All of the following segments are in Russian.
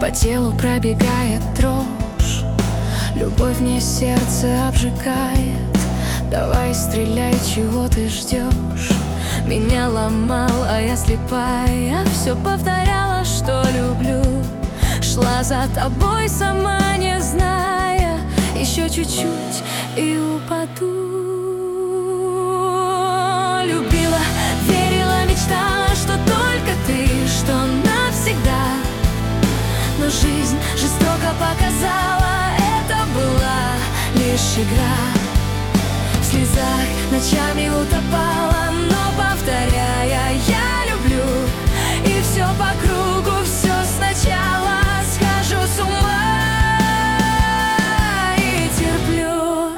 По телу пробегает дрожь, любовь мне сердце обжигает. Давай стреляй, чего ты ждешь? Меня ломал, а я слепая, все повторяла, что люблю. Шла за тобой, сама не зная, еще чуть-чуть и упаду. Любила, верила, мечтала, что только ты, что навсегда. Но жизнь жестоко показала, это была лишь игра. В слезах ночами утопала, но повторяя «я люблю», и все по кругу, все сначала. Схожу с ума и терплю.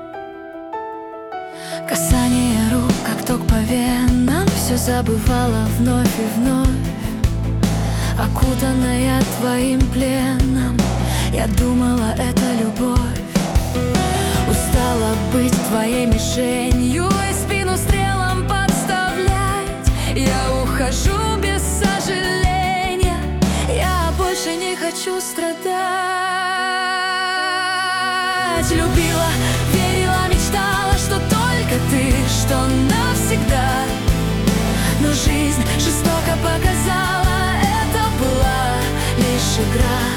Касание рук, как ток по венам, все забывала вновь и вновь. Окутанная твоим пленом, я думала, это любовь. Устала быть твоей мишенью и спину стрелам подставлять. Я ухожу без сожаления, я больше не хочу страдать. Любила, верила, мечтала, что только ты, что навсегда. Но жизнь жестоко показала, это была лишь игра.